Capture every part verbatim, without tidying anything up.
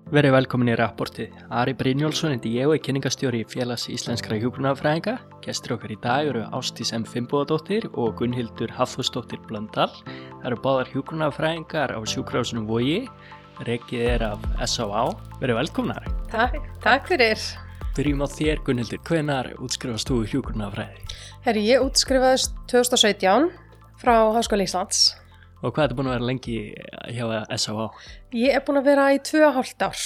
Verið velkomin í rapportið. Ari Brynjólfsson heiti ég og er kynningastjóri Félags íslenskra hjúkrunarfræðinga. Gestir okkar í dag eru Ásdís M. Finnbogadóttir og Gunnhildur Hafþórsdóttir Blöndal. Það eru báðar hjúkrunarfræðingar á sjúkrahúsinu Vogi. Rekið er af S Á Á. Verið velkomnar. Takk, takk fyrir. Byrjum á þér, Gunnhildur. Hvenær útskrifast þú hjúkrunarfræði? Herri, ég útskrifaðist tvö þúsund og sautján frá Háskóla Íslands. Og hvað ertu búin að vera lengi hjá S Á Á? Ég er búin að vera í tvö og hálft ár,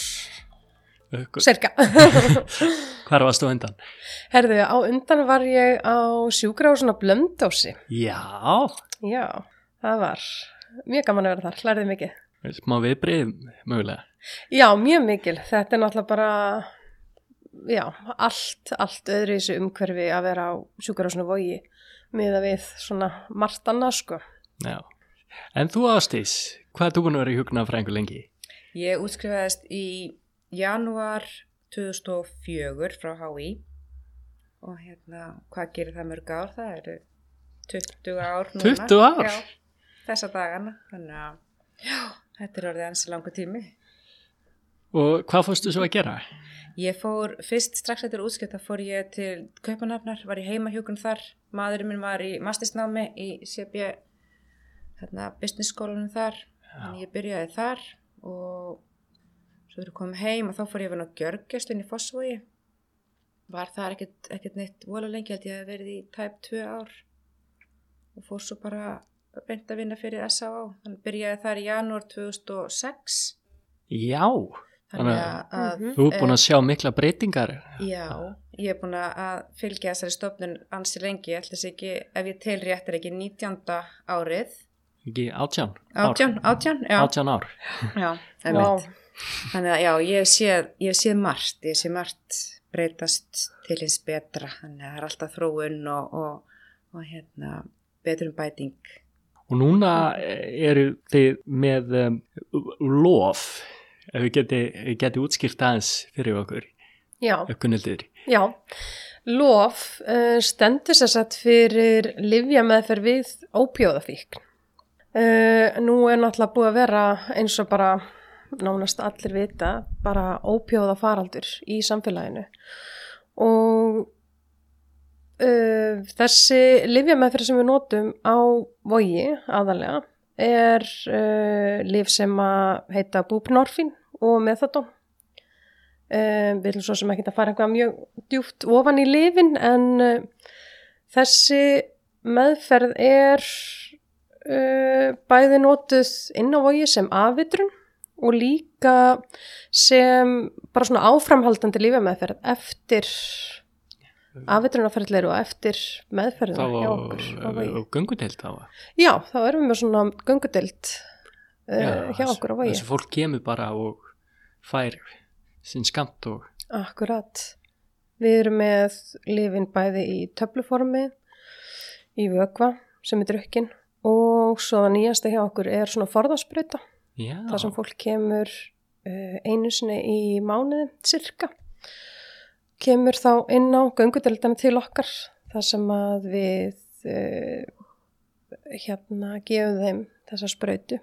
cirka. Hvar varstu á undan? Herðu, á undan var ég á sjúkrahúsinu á Blönduósi. Já. Já, það var mjög gaman að vera þar, lærði mikið. Smá viðbrigð, mögulega. Já, mjög mikil. Þetta er náttúrulega bara, já, allt, allt öðru í þessu umhverfi að vera á sjúkrahúsinu Vogi miðað við svona margt annað, sko. Já. En þú, Ásdís, hvað er þú búin að vera í hjúkrunarfræðingur lengi? Ég útskrifaðist í janúar tvö þúsund og fjögur frá H I og hérna, hvað gerir það mörg ár? Það eru tuttugu ár núna. tuttugu ár? Já, þessa dagana. Þannig að, já, þetta er orðið ansi langur tími. Og hvað fórstu svo að gera? Ég fór, fyrst strax eftir útskipta fór ég til Kaupmannahafnar, var í heimahjúkrun þar. Maðurinn minn var í mastersnámi í C B þarna business skólanum þar, þannig ég byrjaði þar og svo þegar ég kom heim og þá fór ég að vera á gjörgæslunni í Fossvogi. Var þar ekkert, ekkert neitt vola lengi, held ég að verið í tæp tvö ár og fór svo bara beint að vinna fyrir S Á Á. Þannig byrjaði þar í janúar tvö þúsund og sex. Já, þannig að, að þú er búin að sjá mikla breytingar. Já, ég er búin að fylgja þessari stofnun ansi lengi, ég held þess ekki, ef ég tel rétt er ekki nítjánda árið. Ekki átján? Átján, átján, já. Átján ár. Já, einmitt. Þannig að já, ég sé, ég sé margt, ég sé margt breytast til hins betra. Þannig að það er alltaf þróun og, og, og hérna, betrum bæting. Og núna eru þið með um, lof, ef við geti, geti útskýrt aðeins fyrir okkur. Já. Gunnhildur. Já, lof uh, stendur sér satt fyrir lyfjameðferð við ópíóðafíkn. Uh, nú er náttúrulega búið að vera eins og bara nánast allir vita bara ópíóða faraldur í samfélaginu og uh, þessi lyfjameðferð sem við notum á Vogi aðalega er uh, lyf sem að heita búprenorfín og methadón. Uh, við viljum svo sem ekki að fara eitthvað mjög djúpt ofan í lyfin en uh, þessi meðferð er Uh, bæði notuð inn á Vogi sem afvitrun og líka sem bara svona áframhaldandi lífjameðferð eftir afvitrunarferðleir og eftir meðferðina hjá okkur á Vogi. Og göngudeild þá? Já, þá erum við með svona göngudeild uh, hjá okkur á Vogi. Þessi fólk kemur bara og fær sinn skamt og... Akkurat. Við erum með lyfin bæði í töfluformi, í vökva sem er drukkin og svo það nýjasta hjá okkur er svona forðasprauta. Já. Það sem fólk kemur uh, einu sinni í mánuði, cirka. Kemur þá inn á göngudeildina til okkar, þar sem að við uh, hérna gefum þeim þessa sprautu.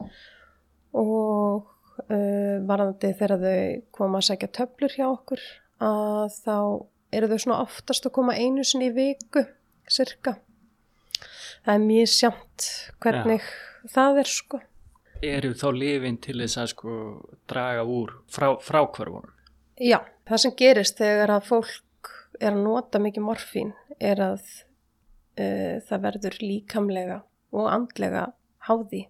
Og uh, varðandi þegar þau koma að sækja töflur hjá okkur, að þá eru þau svona oftast að koma einu sinni í viku, cirka. Það er mjög sjamt hvernig Já. Það er sko. Eru þá lyfin til þess að sko draga úr frá, fráhverfunum? Já, það sem gerist þegar að fólk er að nota mikið morfín er að uh, það verður líkamlega og andlega háði.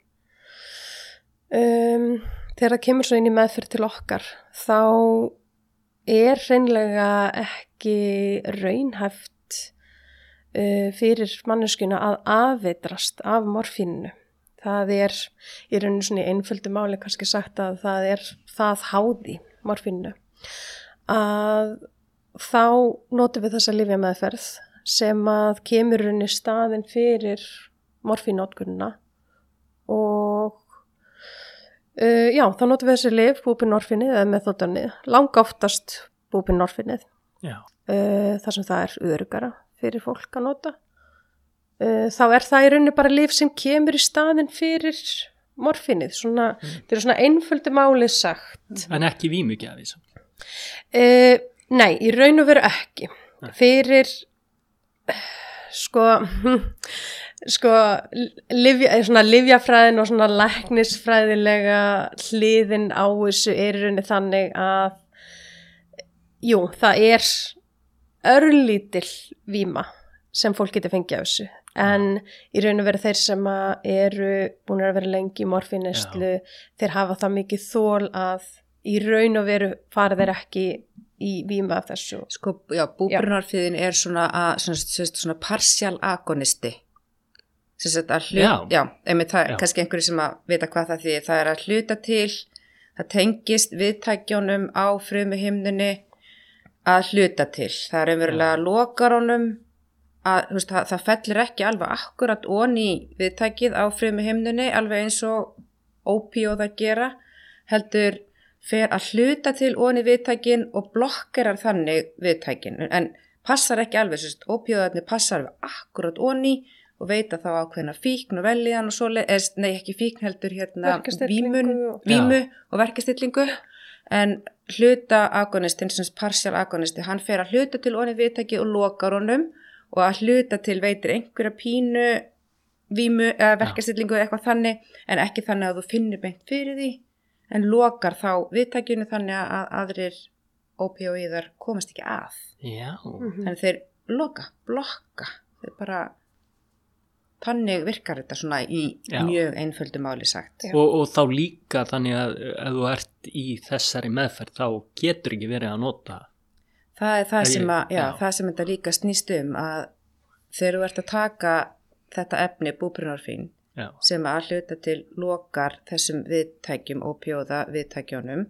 Um, þegar það kemur svo inn í meðferð til okkar þá er hreinlega ekki raunhæft fyrir manneskuna að afveitrast af morfínu. Það er í rauninu svona í einföldu máli kannski sagt að það er það háði morfínu að þá notum við þessa lyfjameðferð sem að kemur rauninu staðinn fyrir morfínótkunna og uh, já, þá notum við þessi lyf búprenorfínið eða methadónið, langa oftast búprenorfínið uh, þar sem það er öruggara fyrir fólk að nota. Uh, þá er það í rauninni bara lyf sem kemur í staðinn fyrir morfínið, svona, mm. þetta er svona einföldu máli sagt. En ekki vímugjafi? Uh, nei, í raun og veru ekki. Nei. Fyrir, sko, sko, lyfja, svona lyfjafræðin og svona læknisfræðilega hliðin á þessu er í rauninni þannig að, jú, það er örlítil víma sem fólk getur fengið á þessu. En í raun og veru þeir sem eru búin að vera lengi í morfínneyslu, þeir hafa það mikið þol að í raun og veru fara þeir ekki í víma af þessu. Sko, já, búbrunarfíðin er svona, að, svona, svona, svona partial agonisti. Að hlut, já, já einmitt það, já. Kannski einhverju sem að vita hvað það þýðir. Það er að hluta til, það tengist viðtækjónum á frumuhimnunni að hluta til. Það er umverulega lokarónum. Að, veist, það, það fellir ekki alveg akkurat onni viðtækið á frumuhimnunni alveg eins og ópíóðar gera, heldur fer að hluta til onni viðtækin og blokkerar þannig viðtækin, en passar ekki alveg, ópíóðarnir passar akkurat onni og veita þá ákveðna fíkn og velíðan og svoleið, nei ekki fíkn heldur hérna vímun, vímu og verkastillingu, en hluta agonistin, sem partial agonisti, hann fer að hluta til onni viðtækið og lokar honum og að hluta til veitir einhverja pínu, vímu eða verkastillingu eða eitthvað þannig, en ekki þannig að þú finnir beint fyrir því, en lokar þá viðtækjunu þannig að aðrir ópíóíðar komast ekki að. Já. Mm-hmm. Þannig þeir loka, blokka, þeir bara, þannig virkar þetta svona í Já. Mjög einföldu máli sagt. Og, og þá líka þannig að ef þú ert í þessari meðferð, þá getur ekki verið að nota Það er það sem, að, já, það sem þetta líka snýst um að þegar þú ert að taka þetta efni búbrunarfín sem að hluta til lokar þessum viðtækjum og ópíóða viðtækjónum,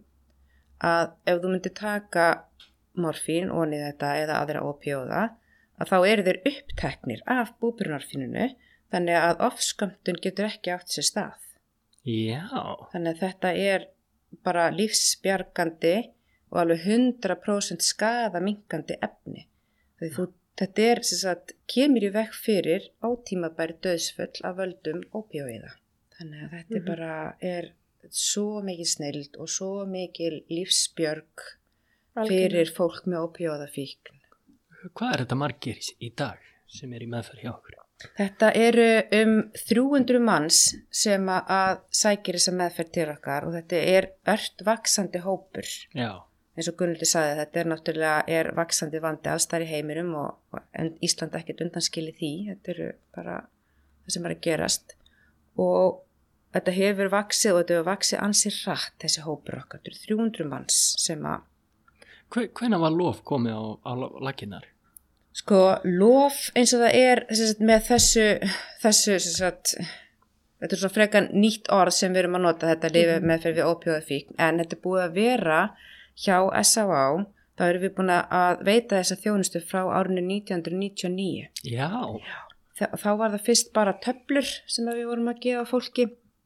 að ef þú myndir taka morfín onni þetta eða aðra ópíóða, að þá eru þeir uppteknir af búbrunarfínunu, þannig að ofskömmtun getur ekki átt sér stað. Já. Þannig að þetta er bara lífsbjargandi og alveg hundrað prósent skaða minkandi efni. Því þú, þetta er, sem sagt, kemur í veg fyrir ótímabæri dauðsföll af völdum ópíóíða. Þannig að þetta mm-hmm. bara er svo mikil snilld og svo mikil lífsbjörg fyrir fólk með ópíóðafíkn. Hvað er þetta margir í dag sem er í meðferð hjá okkur? Þetta eru um þrjú hundruð manns sem að sækir þessa meðferð til okkar og þetta er ört vaxandi hópur. Já. Eins og Gunnhildur sagði, þetta er náttúrulega er vaxandi vandi aðstæður í heiminum og, og Ísland ekkert undanskili því, þetta eru bara það sem er að gerast og þetta hefur vaxið og þetta hefur vaxið ansið hratt þessi hópur okkar, þetta eru þrjú hundruð manns sem að... Hvenær var lof komið á, á laginnar? Sko, lof eins og það er sagt, með þessu, þessu sagt, þetta er svona frekan nýtt orð sem við erum að nota þetta lifi mm-hmm. með fyrir við ópíóðafíkn, en þetta er búið að vera hjá S á á, þá erum við búin að veita þessa þjónustu frá árinu nítján hundruð níutíu og níu. Já. Þa, þá var það fyrst bara töflur sem við vorum að gefa fólki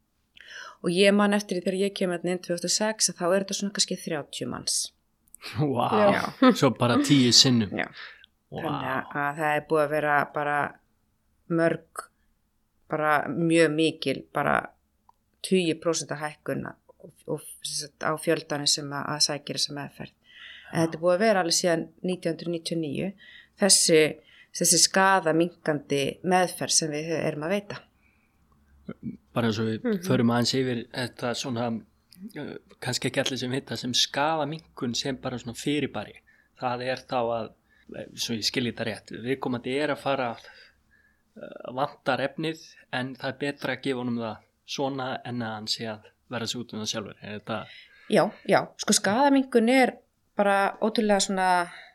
og ég man eftir því þegar ég kem hérna inn tvö þúsund og sex að þá er þetta svona kannski þrjátíu manns. Vá, wow. Svo bara tíu sinnum. Já, wow. Þannig að það er búið að vera bara mörg, bara mjög mikil, bara tíu prósent hækkun og á fjöldanum sem að, að sækir þessa meðferð. En þetta er búið að vera alveg síðan nítján hundruð níutíu og níu þessi, þessi skaða minkandi meðferð sem við erum að veita. Bara eins og við mm-hmm. förum aðeins yfir þetta svona, kannski ekki allir sem vita, sem skaða minkun sem bara svona fyrirbæri. Það er þá að, svo ég skilji þetta rétt, viðkomandi er að fara vantar efnið en það er betra að gefa honum það svona en að hann sé að verða sig út um það sjálfur, er þetta? Já, já, sko skaðamingun er bara ótrúlega svona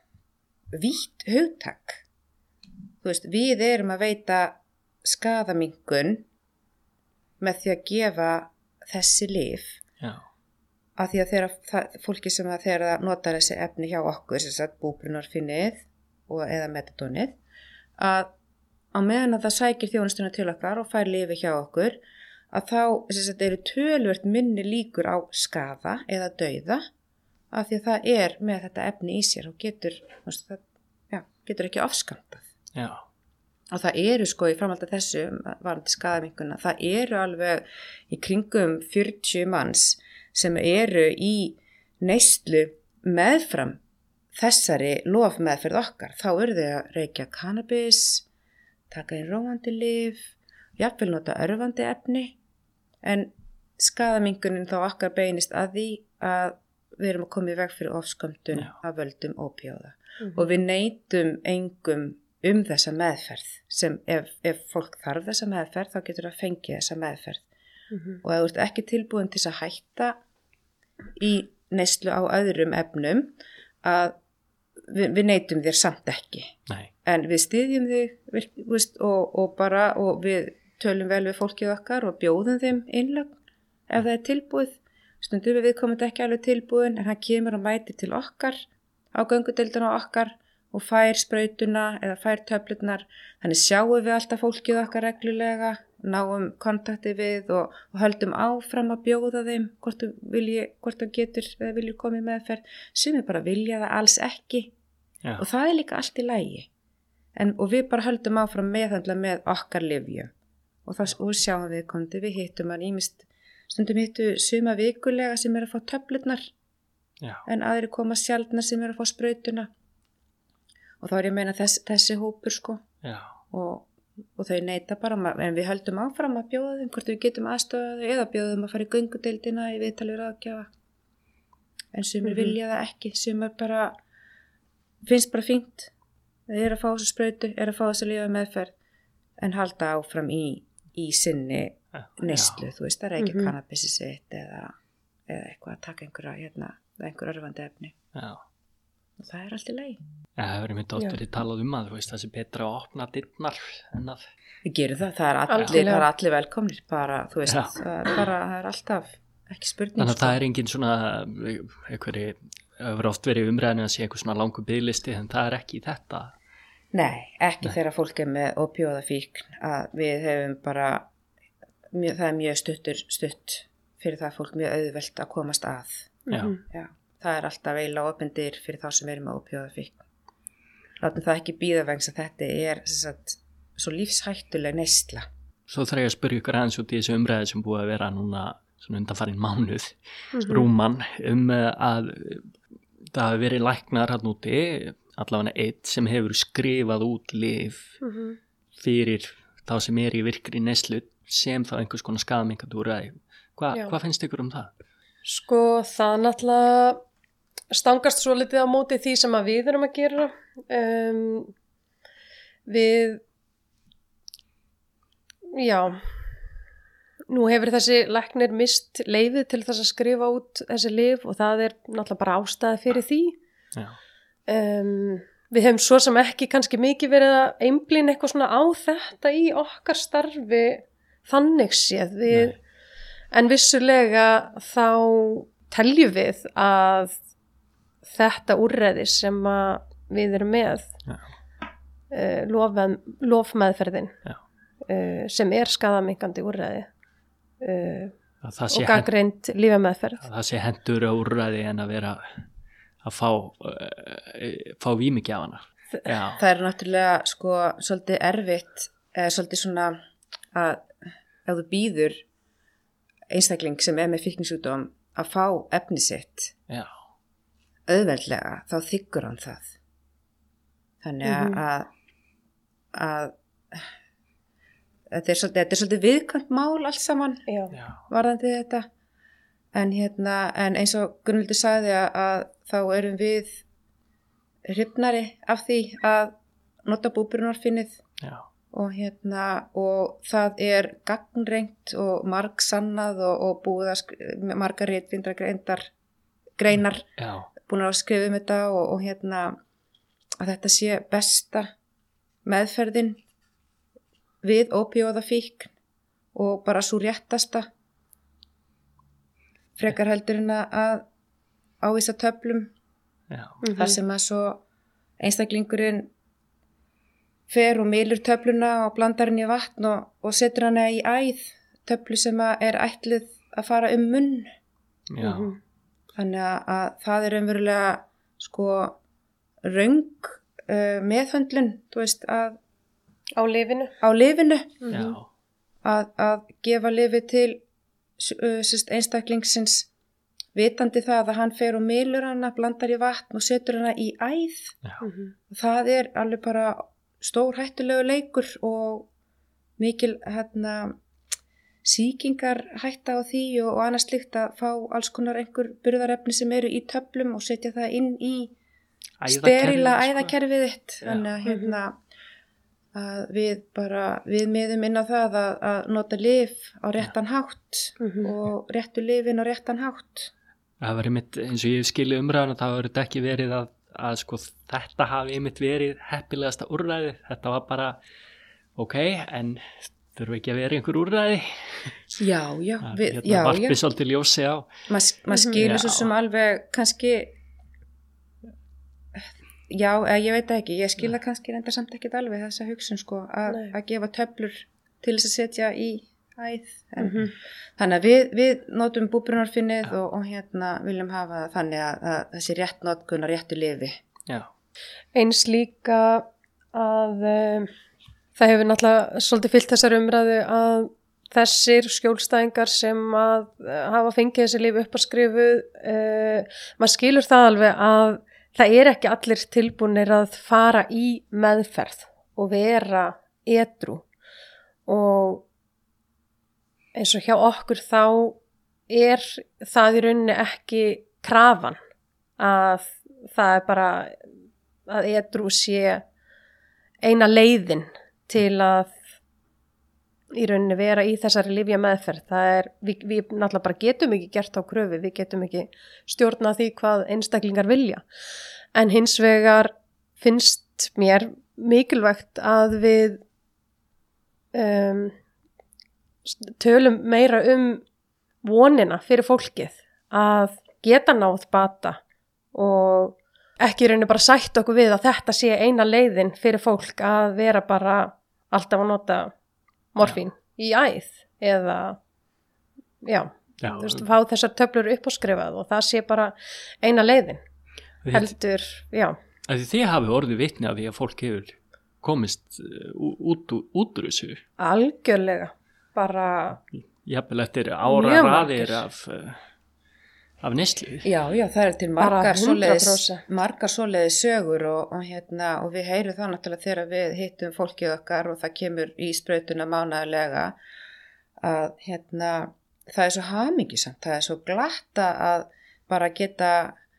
vítt hugtak. Þú veist, við erum að veita skaðamingun með því að gefa þessi lyf. Já. Af því að þeirra, það, fólki sem að þeirra notar þessi efni hjá okkur, sem sagt búbrunarfinnið og eða metadónið, að á meðan að það sækir þjónustuna til okkar og fær lyfi hjá okkur, að þá sagt, eru töluvert minni líkur á skaða eða dauða af því að það er með þetta efni í sér og getur, það, já, getur ekki afskammtað. Já. og það eru sko í framhaldi af þessu varandi skaðaminkuna, það eru alveg í kringum fjörutíu manns sem eru í neyslu meðfram þessari lofmeðferð okkar. Þá eru þau að reykja kannabis, taka inn róandi lyf, jafnvel nota örvandi efni, en skaðaminkunin þá okkar beinist að því að við erum að koma í veg fyrir ofskömmtun af völdum ópíóða. Mm-hmm. Og við neytum engum um þessa meðferð, sem ef, ef fólk þarf þessa meðferð, þá getur það fengið þessa meðferð. Mm-hmm. Og ef þú ert ekki tilbúin til að hætta í neyslu á öðrum efnum, að við, við neytum þér samt ekki. Nei. En við styðjum þig veist, og, og bara, og við tölum vel við fólkið okkar og bjóðum þeim innlögn ef það er tilbúið. Stundum við komum ekki alveg tilbúin, en hann kemur og mætir til okkar á göngudeildina okkar og fær sprautuna eða fær töflurnar. Þannig sjáum við alltaf fólkið okkar reglulega, náum kontakti við og, og höldum áfram að bjóða þeim hvort þú vilji, hvort þú getur eða vilji komið meðferð. Sumir bara vilja það alls ekki. Já. Og það er líka allt í lagi. En, og við bara höldum áfram meðhandla með okkar lyfjum. Og það og sjáum við komandi, við hittum hann ímist, stundum hittu suma vikulega sem er að fá töflurnar. Já. En aðri koma sjaldnar sem er að fá sprautuna. Og þá er ég að meina þess, þessi hópur sko. Já. Og, og þau neita bara, en við höldum áfram að bjóða þeim, hvort við getum aðstofa þau eða bjóða þeim að fara í göngudeildina í viðtali ráðgjafa. En sumir mm-hmm. vilja það ekki, sumir bara, finnst bara fínt. Þau eru að fá þessu sprautu, eru að fá þessu lífa meðferð, en halda áfram í, í sinni neyslu, þú veist, það er ekki mm-hmm. kannabissi sitt eða, eða eitthvað að taka einhverja, hérna, einhver örfandi efni. Já. Og það er allt í lagi. Ja, það verður mitt oft verið talað um að þú veist það sé betra að opna dyrnar en að... Við gerum það, það er allir, það er allir velkomnir, bara, þú veist, það er, bara, það er alltaf ekki spurning. Þannig að það er engin svona, einhverju, það verður oft verið umræðinu að sé einhver svona langur biðlisti, en það er ekki þetta. Nei, ekki Nei. Þegar fólk er með ópíóðafíkn, að við hefum bara, mjög, það er mjög stuttur, stutt fyrir það fólk mjög auðvelt að komast að. Já. Já. Það er alltaf eiginlega opindir fyrir þá sem eru með ópíóðafíkn. Látum það ekki bíða vegna að þetta er sagt, svo lífshættuleg neysla. Svo þarf ég að spyrja ykkur aðeins út í þessu umræði sem búið að vera núna svona undanfarinn mánuð, mm-hmm. rúman, um að það hafi verið læknar hann úti, allavega eitt sem hefur skrifað út lyf mm-hmm. fyrir þá sem er í virkri neyslu sem þá einhvers konar skaðaminkandi úrræði. Hva, hvað finnst ykkur um það? Sko það náttúrulega stangast svo litið á móti því sem að við erum að gera. Um, við, já, nú hefur þessi læknir mist leyfið til þess að skrifa út þessi lyf og það er náttúrulega bara ástæði fyrir því. Já. Um, við hefum svo sem ekki kannski mikið verið að einblína eitthvað svona á þetta í okkar starfi þannig séð við, en vissulega þá teljum við að þetta úrræði sem að við erum með uh, lof, lofmeðferðin uh, sem er skaðaminkandi úrræði uh, og gagnreynd lífameðferð. Það sé hendur á úrræði en að vera að fá, uh, fá vímugjafana. Það er náttúrulega sko svolítið erfitt, eða svolítið svona að ef þú býður einstakling sem er með fíknisjúkdóm að fá efni sitt Já. auðveldlega, þá þiggur hann það. Þannig að, mm-hmm. að, að þetta er svolítið, þetta er svolítið viðkvæmt mál allt saman Já. varðandi þetta. En, hérna, en eins og Gunnhildur sagði að, að þá erum við hrifnari af því að nota búburunarfinnið og, hérna, og það er gagnreynt og margsannað og, og búið að skrifa, margar ritvindra greindar, greinar Já. búin að skrifa um þetta og, og hérna, að þetta sé besta meðferðin við ópíóðafíkn og bara svo réttasta frekar heldur en að ávísa töflum mm-hmm. þar sem að svo einstaklingurinn fer og mylur töfluna og blandar henni í vatn og, og setur hana í æð töflu sem að er ætluð að fara um munn. Mm-hmm. Þannig að, að það er umverulega sko röng uh, meðhöndlun, þú veist, að Á lyfinu. á lyfinu Já, að, að gefa lyfi til uh, sérst, einstaklingsins vitandi það að hann fer og mylur hana, blandar í vatn og setur hana í æð. já, Það er alveg bara stór hættulegu leikur og mikil hérna, sýkingar hætta á því og, og annars slíkt að fá alls konar einhver burðarefni sem eru í töflum og setja það inn í sterila sko. æðakerfið þitt. Já. Þannig að hérna að við bara, við miðum inn á það að, að nota lyf á réttan hátt og réttu lyfin á réttan hátt. Það var einmitt, eins og ég skilji umræðan og það var þetta ekki verið að, að sko þetta hafi einmitt verið heppilegasta úrræði. Þetta var bara, ok, en þurfa ekki að vera einhver úrræði. Já, já, við, Hérna já, já. varpið svolítið ljósi á. Mað mað skilur Já. svo sem alveg kannski, já, eða ég veit það ekki, ég skil það kannski reyndar samt ekkert alveg þessa hugsun sko, að, Nei. að gefa töflur til þess að setja í æð. En, Þannig að við, við notum búbrunarfinnið og, og hérna viljum hafa það þannig að, að þessi rétt notkun og réttu lyfi. Já, Eins líka að um, það hefur náttúrulega svolítið fyllt þessar umræðu að þessir skjólstæðingar sem að uh, hafa fengið þessi líf upp að skrifu, uh, maður skilur það alveg að það er ekki allir tilbúnir að fara í meðferð og vera edrú og eins og hjá okkur þá er það í rauninni ekki krafan að það er bara að edrú sé eina leiðin til að í rauninni vera í þessari lyfja meðferð. Það er, við, við náttúrulega bara getum ekki gert á kröfu, við getum ekki stjórnað því hvað einstaklingar vilja. En hins vegar finnst mér mikilvægt að við um, tölum meira um vonina fyrir fólkið að geta náð bata og ekki í rauninni bara sætt okkur við að þetta sé eina leiðin fyrir fólk að vera bara alltaf að nota morfín í æð eða já, já. þú veist, fá þessar töflur upp og skrifað og það sé bara eina leiðin heldur, já. Því þið hafi orðið vitni af því að fólk hefur komist uh, út, út, út úr þessu. Algjörlega, bara Jafnvel eftir ára Mjög raðir margir. af, uh, af neyslu. Já, já, það er til Bara margar hundrað svoleiðis, prósent. margar svoleiðis sögur og, og, hérna, og við heyrum það náttúrulega þegar við hittum fólkið okkar og það kemur í sprautuna mánaðarlega að hérna, það er svo hamingjusamt, það er svo glatta að bara geta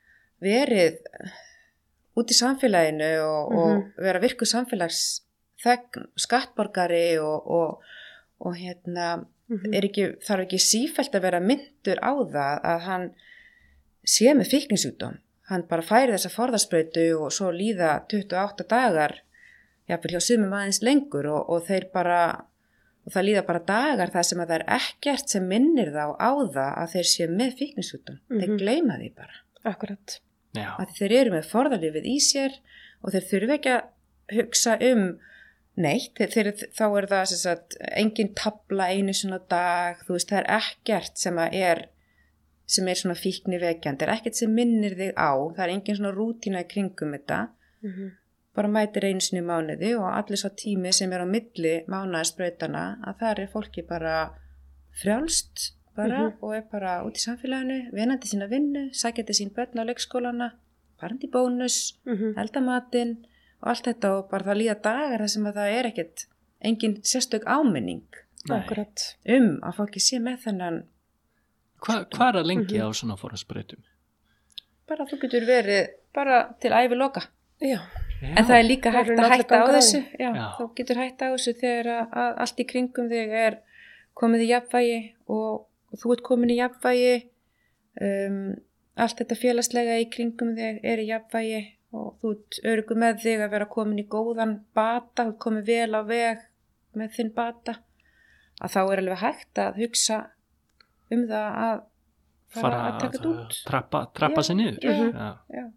verið út í samfélaginu og, Mhm. og vera virku samfélagsþegn, skattborgari og, og, og hérna er ekki, þarf ekki sífellt að vera myndur á það að hann sé með fíknisjúkdóm. Hann bara færi þessa forðarsprautu og svo líða tuttugu og átta dagar, jafnvel hjá sumum aðeins lengur og, og þeir bara, og það líða bara dagar þar sem að það er ekkert sem minnir þá á það að þeir sé með fíknisjúkdóm. Þeir gleyma því bara. akkurat. Já, Að þeir eru með forðalífið í sér og þeir þurfi ekki að hugsa um neitt, þeir, þeir, þá er það sem sagt, engin tabla einu svona dag, þú veist, það er ekkert sem að er sem er svona fíkni vekjandi, það er ekkert sem minnir þig á, það er engin svona rútína í kringum þetta, Mhm. bara mætir einu sinni í mánuði og allir svo tími sem er á milli mánaðarsprautana, að þar er fólki bara frjálst bara og er bara út í samfélaginu, vinandi sína vinnu, sækjandi sín börn á leikskólana, parandi bónus, Mhm. eldamatinn og allt þetta og bara það líða dagar þar sem að það er ekkert engin sérstök áminning nei. akkurat. um að fólki sé með þennan Hva, hvað er að lengi á svona forðarsprautum? bara þú getur verið bara til ævi loka. Já, En það er líka Það hægt eru að allir hætta á gangar á þessu. því. Já, Já. þú getur hætta á þessu þegar að, að allt í kringum þig er komið í jafnvægi og, og þú ert komin í jafnvægi, um, allt þetta félagslega í kringum þig er í jafnvægi og þú ert öruggur með þig að vera komin í góðan bata, þú ert komin vel á veg með þinn bata, að þá er alveg hægt að hugsa um það að fara Fara að taka þetta út. trappa, trappa Já, sig niður. já. Já. Já.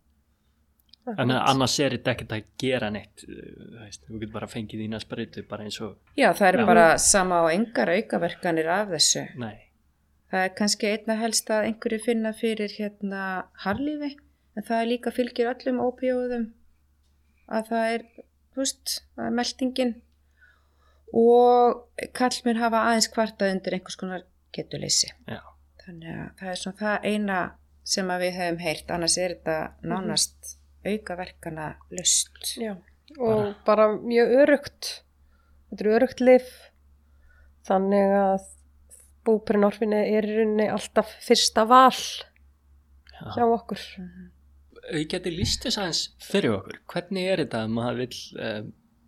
En annars er þetta ekkert að gera neitt, þú veist, þú getur bara fengið þína sprautu bara eins og, Já, það er Já. bara sama á engar aukaverkanir af þessu. nei, Það er kannski einna helst að einhverju finna fyrir hérna harlífi, en það er líka fylgir öllum ópíóðum að það er, þú veist, það er meltingin og kallmenn hafa aðeins kvartað undir einhvers konar getuleysi. Já. Þannig að það er svona það eina sem að við hefum heyrt, annars er þetta nánast mm-hmm. aukaverkana laust. Já, og bara, bara mjög örugt, þetta er örugt lyf, þannig að búprenorfín er í rauninni alltaf fyrsta val Já. hjá okkur. Mm-hmm. Ég geti lýst þess aðeins fyrir okkur, hvernig er þetta að maður vill um,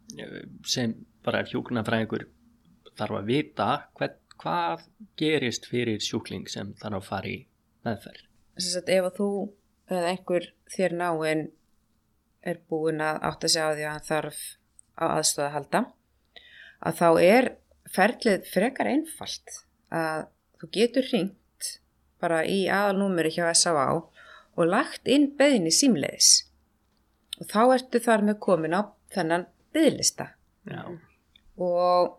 sem bara hjúkrunarfræðingur þarf að vita hvern, hvað gerist fyrir sjúkling sem þarf að fara í meðferð? Þess að ef þú eða einhver þér náinn er búin að átta sig á því að hann þarf á aðstoð að halda, að þá er ferlið frekar einfalt að þú getur hringt bara í aðalnúmeri hjá S á á og lagt inn beiðni símleiðis og þá ertu þar með komin á þennan biðlista. Já. Og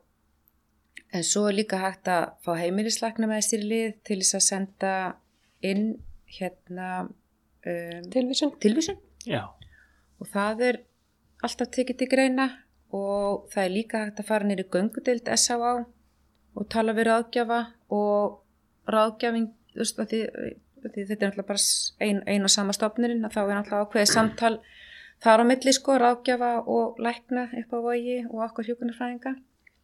en svo er líka hægt að fá heimilislækna með sér í lið til þess að senda inn hérna um, tilvísun. tilvísun Já. og það er alltaf tekið til greina og það er líka hægt að fara niður í göngudeild S á á og tala við ráðgjafa og ráðgjafing, þú veist, að því, að því þetta er náttúrulega bara ein, ein og sama stofnurinn, að þá er náttúrulega ákveðið samtal þar á milli, sko, ráðgjafa og lækna upp á Vogi og okkur hjúkrunarfræðinga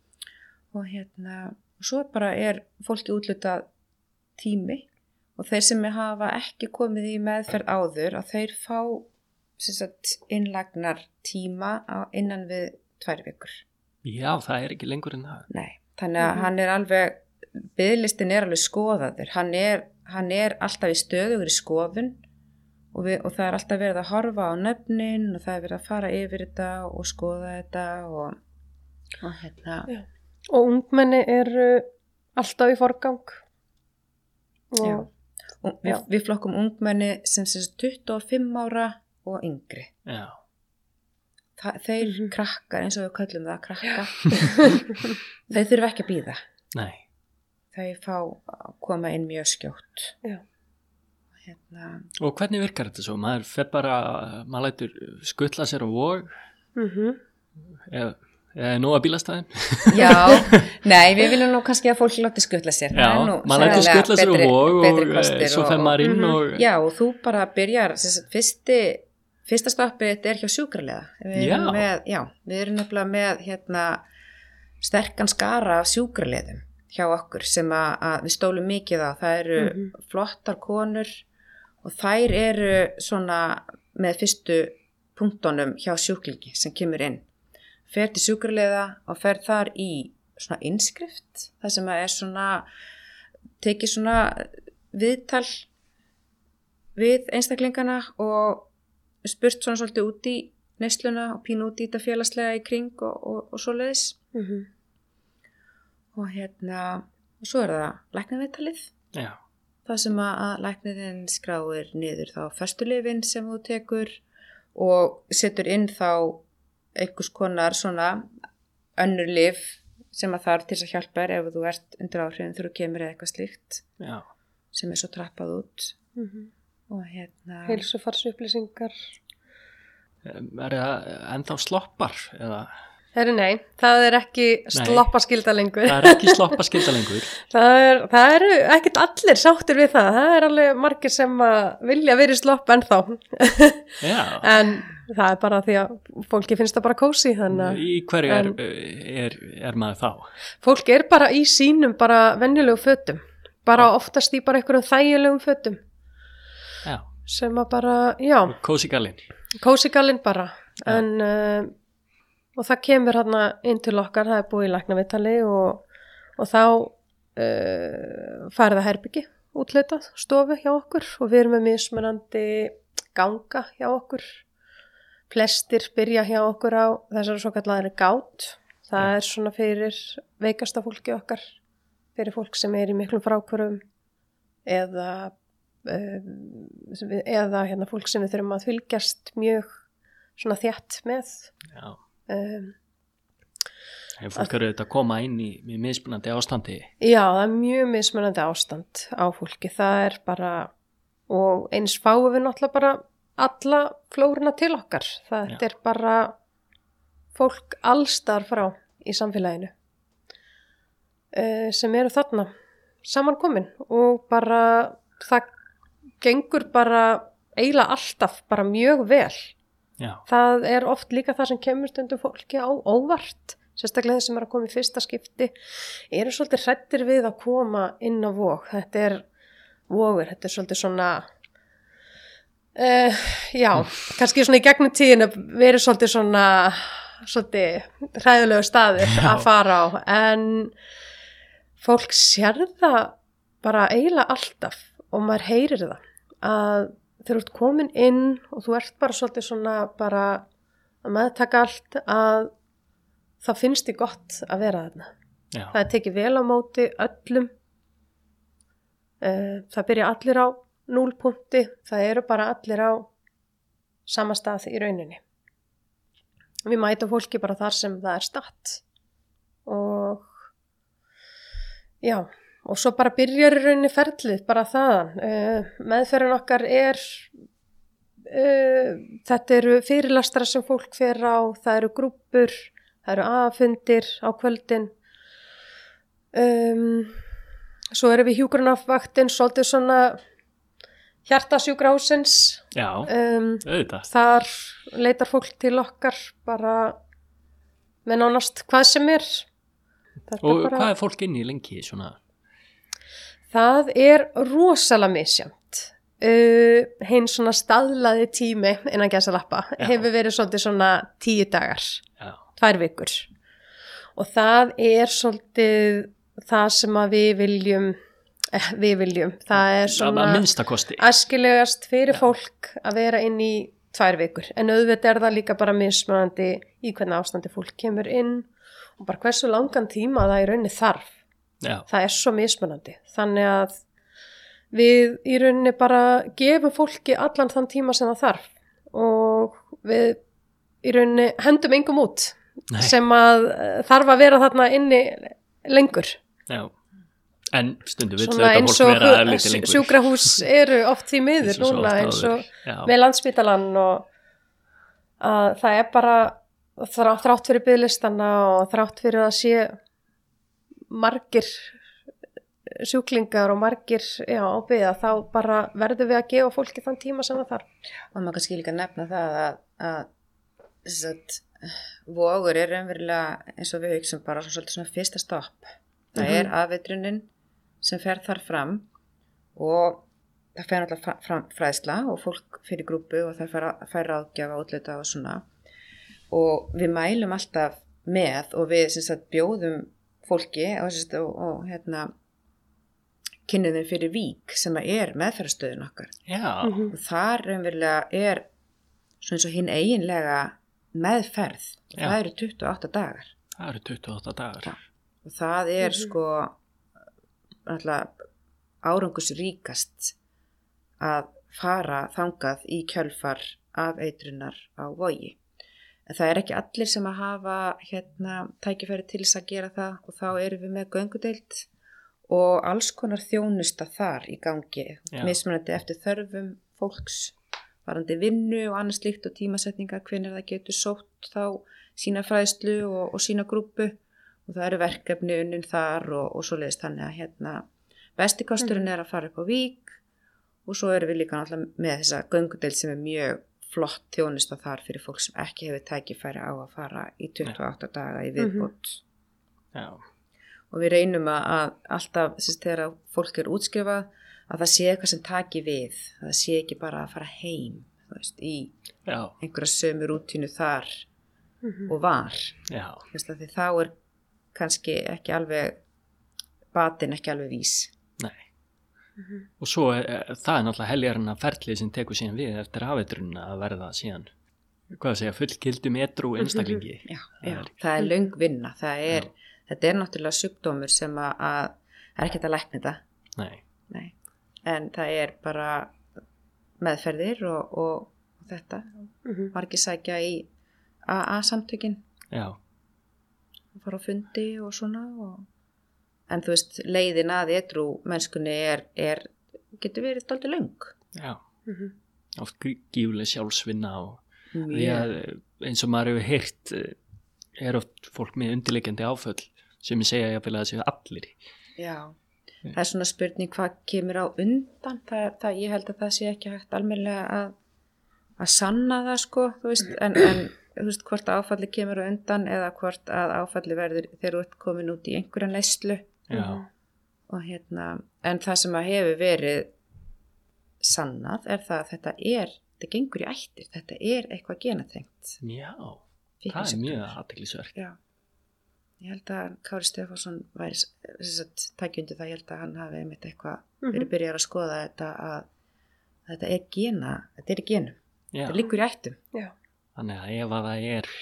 og hérna, og svo bara er fólki útlutað tími og þeir sem hafa ekki komið í meðferð áður að þeir fá sem sagt, innlagnar tíma á, innan við tvær vikur. Já, það er ekki lengur en það. Nei, þannig að mm-hmm. hann er alveg, biðlistin er alveg skoðaður, hann er, hann er alltaf í stöðugur í skoðun og, við, og það er alltaf verið að horfa á nöfnin og það er verið að fara yfir þetta og skoða þetta og, og hérna. Já. Og ungmenni eru alltaf í forgang. Og Já. Og við, við flokkum ungmenni sem sem tuttugu og fimm ára og yngri. Já. Þa, þeir mm-hmm. krakkar, eins og við köllum það krakka, þeir þurfa ekki að bíða. Nei. Þeir fá að koma inn mjög skjótt. Já. Hérna. Og hvernig virkar þetta svo? Maður fer bara, maður lætur skuttla sér á Vog, Mhm. eða eða nú að bílastæðin? Já, nei, við viljum nú kannski að fólk láti skuttla sér. Já, maður lætur skuttla sér á Vog og, og svo fer maður inn og... Já, og þú bara byrjar, þess að fyrsti, fyrsta stoppið er hjá sjúkraliða. Við Já. erum með, já, við erum nefnilega með, hérna, sterkan skara af sjúkraliðum hjá okkur sem að, að við stólum mikið á. Það eru mm-hmm. flottar konur og þær eru svona með fyrstu punktunum hjá sjúklingi sem kemur inn. Fer til sjúkraliða og fer þar í svona innskrift, það sem er svona, tekið svona viðtal við einstaklingana og spurt svona svolítið út í neysluna og pínu út í þetta félagslega í kring og, og, og svoleiðis. Mhm. Og hérna, og svo er það læknaviðtalið. Já. Það sem að, að læknirinn skráir niður þá föstulyfin sem þú tekur og setur inn þá einhvers konar svona önnur lyf sem að þarf til að hjálpa þér ef þú ert undir áhrifin þegar þú kemur eða eitthvað slíkt. Já. Sem er svo trappað út. Mhm. Og hérna... Heilsufarsupplýsingar. Er það ennþá sloppar? Eða... Herri nei, það er ekki sloppaskylda lengur. Það er ekki sloppaskylda lengur. það, er, það eru ekkert allir sáttir við það. Það er alveg margir sem að vilja verið slopp ennþá. Já. En það er bara því að fólki finnst það bara kósi. Í hverju er, er, er maður þá? Fólk er bara í sínum bara venjulegu fötum. Bara já. Oftast í bara einhverjum þægilegum fötum. Já. Sem að bara, já. Kósigallinn. Kósigallinn bara. Já. En... Uh, og það kemur hérna inn til okkar, það er búið í læknaviðtali og, og þá uh, farið það herbyggi útleitað stofu hjá okkur og við erum með mismunandi ganga hjá okkur. Flestir byrja hjá okkur á þessari svo kallaðri gát. Það ja. Er svona fyrir veikasta fólki okkar, fyrir fólk sem er í miklum frákvörum eða, uh, eða hérna, fólk sem við þurfum að fylgjast mjög svona þétt með. Já. Um, Ef fólk eru þetta að koma inn í, í mismunandi ástandi? Já, það er mjög mismunandi ástand á fólki. Það er bara, og eins fáum við náttúrulega bara alla flóruna til okkar. Það Já. Er bara fólk allstar frá í samfélaginu. uh, sem eru þarna samankomin og bara það gengur bara eiginlega alltaf bara mjög vel. Já. Það er oft líka það sem kemur stundum fólki á óvart, sérstaklega þeir sem er að koma í fyrsta skipti, eru svolítið hrættir við að koma inn á Vog. Þetta er Vogur, þetta er svolítið svona, uh, já, kannski svona í gegnum tíðinu verið svolítið svona, svolítið hræðilegu staðir Já. að fara á, en fólk sér það bara eiginlega alltaf og maður heyrir það að þegar þú ert komin inn og þú ert bara svolítið svona bara að meðtaka allt að það finnst þér gott að vera þarna. Já. Það er tekið vel á móti öllum. Uh, það byrja allir á núlpunkti, það eru bara allir á sama stað í rauninni. Við mætum fólki bara þar sem það er statt og já, og svo bara byrjar í rauninni ferlið, bara þaðan. Uh, meðferðin okkar er, uh, þetta eru fyrirlestrar sem fólk fer á, það eru grúppur, það eru aðfundir á kvöldin. Um, svo erum við hjúkrunarvaktin, svolítið svona hjartasjúkrahússins. Já, Um, auðvitað. þar leitar fólk til okkar bara með nánast hvað sem er. Þetta Og bara, hvað er fólk inn í lengi svona? það er rosalega misjæmt. Uh, hinn svona staðlaði tími innan gæsalappa Já. hefur verið svolítið svona tíu dagar, Já. tvær vikur. Og það er svolítið það sem að við viljum, eh, við viljum, það er svona Að minnsta kosti. æskilegast fyrir Já. fólk að vera inn í tvær vikur. En auðvitað er það líka bara mismunandi í hvernig ástandi fólk kemur inn og bara hversu langan tíma það í rauninni þarf. Já. Það er svo mismunandi. Þannig að við í rauninni bara gefum fólki allan þann tíma sem það þarf og við í rauninni hendum engum út Nei. sem að eh, þarf að vera þarna inni lengur. Já. En stundum vill Svona þetta eins fólk og vera að lítið lengur. sjúkrahús eru oft því miður Eins og svo núna oft eins og áður. Já. með Landspítalann og að það er bara þrá, þrátt fyrir biðlistana og þrátt fyrir að sé margir sjúklingar og margir já, á biða, þá bara verðum við að gefa fólki þann tíma sem það þarf. Og maður kannski líka nefna það að, að, að Vogur er raunverulega eins og við hugsaum bara svona, svolítið svona fyrsta stopp. Það Mhm. er afveitrunin sem fer þar fram og það fer náttúrulega fram fræðsla og fólk fyrir grúpu og það fer, fer ráðgjafa útleita og svona. Og við mælum alltaf með og við sem sagt, bjóðum fólki og, sagt, og, og hérna, kynnum þeim fyrir Vík sem er meðferðarstöðun okkar. Já. Mhm. Og þar raunverulega er svona eins og hinn eiginlega meðferð. Já. Það eru tuttugu og átta dagar. Það eru tuttugu og átta dagar. Já. Og það er Mhm. sko alltaf árangusríkast að fara þangað í kjölfar af eitrunar á Vogi. En það er ekki allir sem að hafa hérna tækifæri til þess að gera það og þá erum við með göngudeild og alls konar þjónusta þar í gangi, Já. mismunandi eftir þörfum fólks, varandi vinnu og annars slíkt og tímasetningar, hvenær það getur sótt þá sína fræðslu og, og sína grúpu og það eru verkefni unnin þar og, og svoleiðist þannig að hérna besti kosturinn er að fara upp á Vík og svo erum við líka náttúrulega með þessa göngudeild sem er mjög flott þjónusta þar fyrir fólk sem ekki hefur tækifæri á að fara í tuttugu og átta daga í viðbót. Já. Og við reynum að, að alltaf þess, þegar fólk er útskrifað að það sé eitthvað sem taki við, að það sé ekki bara að fara heim þú veist, í Já. einhverja sömu rútínu þar Mhm. og var. Já. Þú veist, því þá er kannski ekki alveg batinn ekki alveg vís. Nei. Og svo er, það er náttúrulega heljarinn að ferlið sem tekur síðan við eftir afeitrunna að verða síðan, hvað að segja, fullgildum edrú einstaklingi. Já, Það já, er- það er löng vinna. Það er, Já. þetta er náttúrulega sjúkdómur sem að, að er ekki að lækna þetta. Nei. Nei. En það er bara meðferðir og, og þetta. Mhm. Margir sækja í A A-samtökin Já. og fara á fundi og svona. Og... En þú veist, leiðin að edrú mennskunni er, er getur verið dálítið löng. Já. Mhm. Oft gífuleg sjálfsvinna og því Mjög. að eins og maður hefur heyrt er oft fólk með undirleikjandi áföll sem ég segja jafnvel að það séu allir. Já, það er svona spurning hvað kemur á undan, það, það, ég held að það sé ekki hægt almennilega að, að sanna það sko, þú veist, en, en þú veist hvort áfalli kemur á undan eða hvort að áfalli verður þegar þú ert komin út í einhverja neyslu. Já. Og hérna, en það sem að hefur verið sannað er það að þetta er, þetta gengur í ættir, þetta er eitthvað genatengt. Já, það er mjög athyglisvert. Já. Ég held að Kári Stefánsson væri tækjundi það, ég held að hann hafi einmitt eitthvað Mhm. verið byrjar að skoða þetta að, að þetta er gena, þetta er í genum, Já, þetta liggur í ættum. Já. þannig að ef að það er,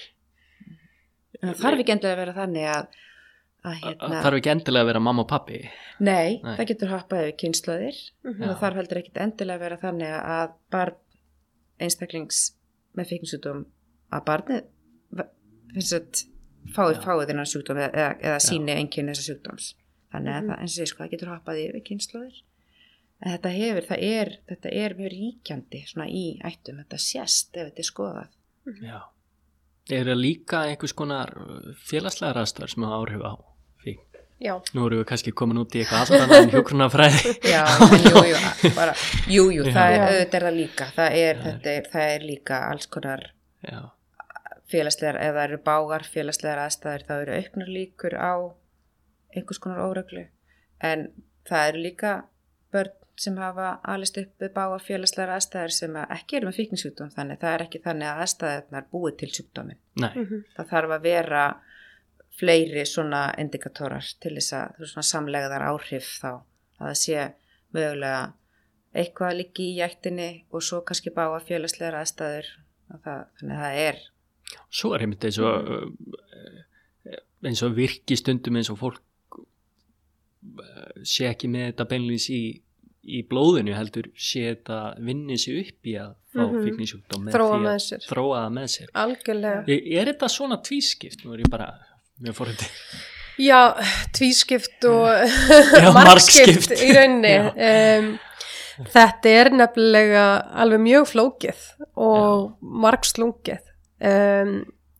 En það þarf ekki endilega að vera þannig að, að það hérna, þarf ekki endilega að vera mamma og pappi. nei, Nei. það getur hoppað yfir kynslóðir, Mhm. en það þarf heldur ekkit endilega að vera þannig að barn einstaklings með fíknisjúkdóm að barnið finnst að fáið Já. fáið þennan sjúkdóm eða, eða, eða Já. síni einkenni þessa sjúkdóms. Þannig að Mhm. það, eins og ég sko, það getur hoppað yfir kynslóðir. En þetta hefur, það er, þetta er mjög ríkjandi svona í ættum, þetta sést ef þetta er skoðað. Já. Er það líka einhvers konar félagslegar aðstæður sem hafa áhrif á fíkn? Já. Nú erum við kannski komin út í eitthvað allt annað en hjúkrunarfræði. Já, en jú, jú, bara, jú, jú, Já. það er, Já. auðvitað er það líka, það er, Já. þetta er, það er líka alls konar Já, félagslegar, ef það eru bágar félagslegar aðstæður, þá eru auknar líkur á einhvers konar óreglu, en það eru líka börn sem hafa alist upp við bágar félagslegar aðstæður sem að ekki eru með fíknisjúkdóm, þannig það er ekki þannig að aðstæðurnar búið til sjúkdómin. nei, Mhm. Það þarf að vera fleiri svona indikatórar til þess að þú veist, svona samlegðar áhrif þá að það sé mögulega eitthvað líki í ættinni og svo kannski bágar félagslegar aðstæður og það, þannig að það er svo er einmitt eins og uh, eins og virki stundum eins og fólk uh, sé ekki með þetta beinlýs í, í blóðinu heldur sé þetta vinni sig upp í að fá Mhm. fíknisjúkdóm með Þróa því með að sér. þróa það með sér. Algjörlega. Er, er þetta svona tvískipt? Nú er ég bara mjög fórhandi. Já, tvískipt og Já, margskipt margskipt. í rauninni. Um, þetta er nefnilega alveg mjög flókið og margslungið. Um,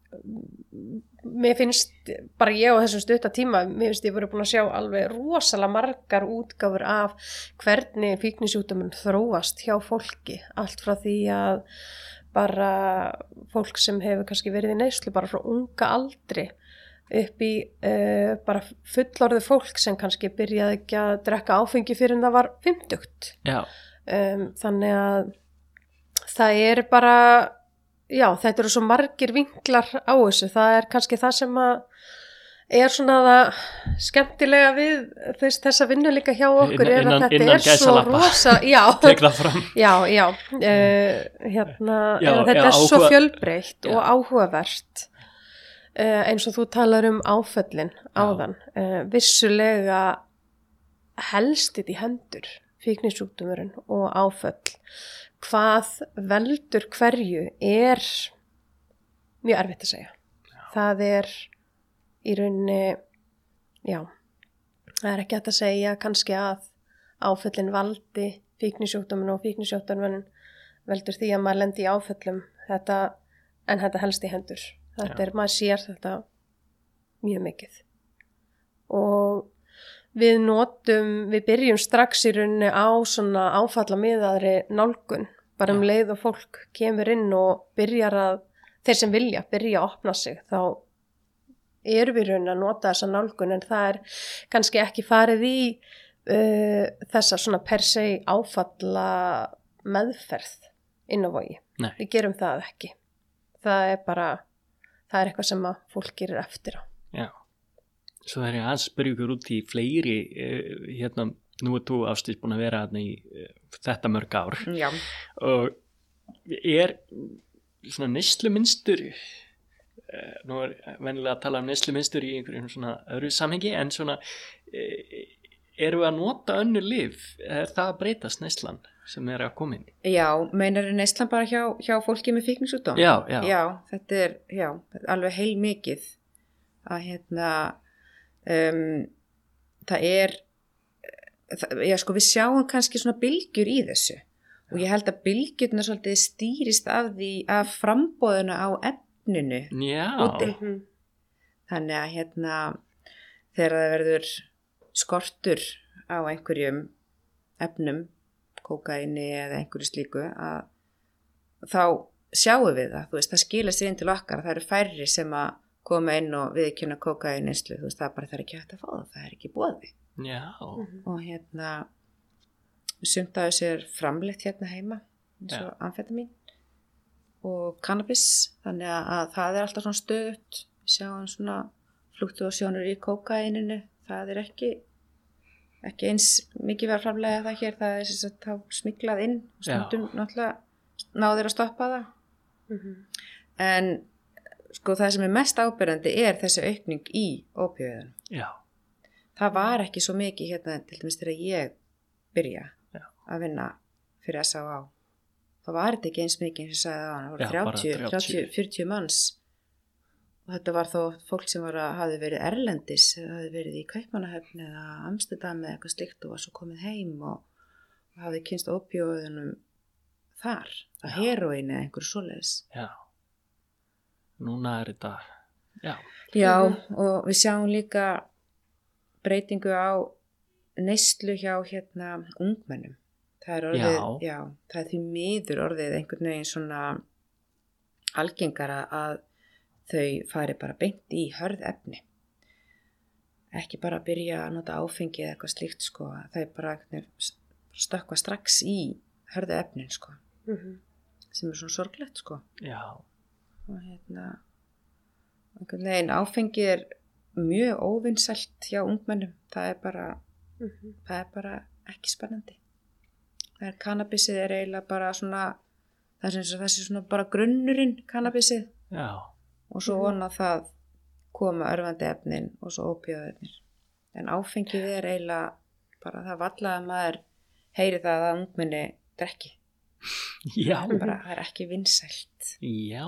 mér finnst, bara ég á þessum stutta tíma, mér finnst ég voru búin að sjá alveg rosalega margar útgáfur af hvernig fíknisjúkdóminn þróast hjá fólki. Allt frá því að bara fólk sem hefur kannski verið í neyslu bara frá unga aldri upp í uh, bara fullorðið fólk sem kannski byrjaði ekki að drekka áfengi fyrir en það var fimmtugt. Já, Um, þannig að það er bara, já, þetta eru svo margir vinklar á þessu. Það er kannski það sem að er svona það skemmtilega við þess, þessa vinnu líka hjá okkur er Innan- að þetta innan er svo gæsalappa. rosa, já, tek það fram. já, já, uh, hérna, Já, uh, þetta já, er svo áhuga- fjölbreytt Já. og áhugavert. Uh, eins og þú talar um áföllin áðan, uh, vissulega helst þetta í hendur, fíknisjúkdómurinn og áföll. Hvað veldur hverju er mjög erfitt að segja. Já. Það er í rauninni, já, það er ekki hægt að segja kannski að áföllin valdi fíknisjúkdóminn og fíknisjúkdóminn veldur því að maður lendi í áföllum, þetta, en þetta helst í hendur. Þetta Já. er, maður sér þetta mjög mikið. Og við notum, við byrjum strax í rauninni á svona áfallamiðaðri nálgun, bara um Já. leið og fólk kemur inn og byrjar að, þeir sem vilja, byrja að opna sig, þá erum við í rauninni að nota þessa nálgun, en það er kannski ekki farið í uh, þessa svona per se áfalla meðferð inn á Vogi. Nei. Við gerum það ekki. Það er bara, það er eitthvað sem að fólk gerir eftir á. Já. Svo er ég að spyrja ykkur út í fleiri, uh, hérna, nú er þú Ásdís búin að vera hérna í uh, þetta mörg ár já, og er svona neyslumunstur, uh, nú er venjulega að tala um neyslumunstur í einhverjum svona öðru samhengi, en svona, uh, erum við að nota önnur lyf, er það að breytast neyslan sem er að koma inn? já, meinar er neyslan bara hjá, hjá fólki með fíknisjúkdóm? Já, já. Já, þetta er, já, alveg heil mikið að hérna, um, það er, það, já sko við sjáum kannski svona bylgjur í þessu og ég held að bylgjurnar svolítið stýrist af því af frambóðuna á efninu Já, úti. Mhm. Þannig að hérna, þegar það verður skortur á einhverjum efnum, kókaini eða einhverju slíku, að þá sjáum við það, þú veist, það skilur sig inn til okkar, það eru færri sem að koma inn og viðurkenna kókaín neyslu, þú veist, það er bara, það er ekki hægt að fá það, það er ekki boði. Já. Og hérna, sumt af þessu er framleitt hérna heima, eins og Já. amfetamín og cannabis, þannig að það er alltaf svona stöðut, við sjáum svona fluktuasjónur í kókaíninu, það er ekki, ekki eins mikið verið að framlega það hér, það er þess að þá smiklað inn, og stundum náttúrulega náður að stoppa það. Mhm. En sko það sem er mest áberandi er þessi aukning í ópíóíðunum. Já. Það var ekki svo mikið hérna til dæmis þegar ég byrja Já. að vinna fyrir S á á. Það var þetta ekki eins mikið eins og sagði það, það voru Já, bara þrjátíu, þrjátíu. þrjátíu, fjörutíu manns. Og þetta var þó fólk sem var að hafi verið erlendis, hafi verið í Kaupmannahöfn eða Amsterdam eða eitthvað slikt og var svo komið heim og, og hafi kynst ópíóíðunum þar, að heroíni eða einhverju svoleiðis. Já. Núna er þetta, já. Já, og við sjáum líka breytingu á neyslu hjá hérna ungmennum. Það er orðið, Já. já, það er því miður orðið einhvern veginn svona algengara að þau fari bara beint í hörð efni. Ekki bara að byrja að nota áfengi eða eitthvað slíkt, sko. Það er bara einhvern veginn stökkva strax í hörðu efnin, sko. Mhm. Sem er svona sorglegt, sko. Já. Og hérna einhvern veginn áfengi er mjög óvinsælt hjá ungmennum, það er bara Mhm. það er bara ekki spennandi. Það er kannabisið er eiginlega bara svona það er eins og þessi svona bara grunnurinn kannabisið Já. og svo vona það koma örvandi efnin og svo ópíóíðarnir. En áfengið er eiginlega bara það valla að maður heyri það að ungmenni drekki. Já. Bara það er ekki vinsælt. Já.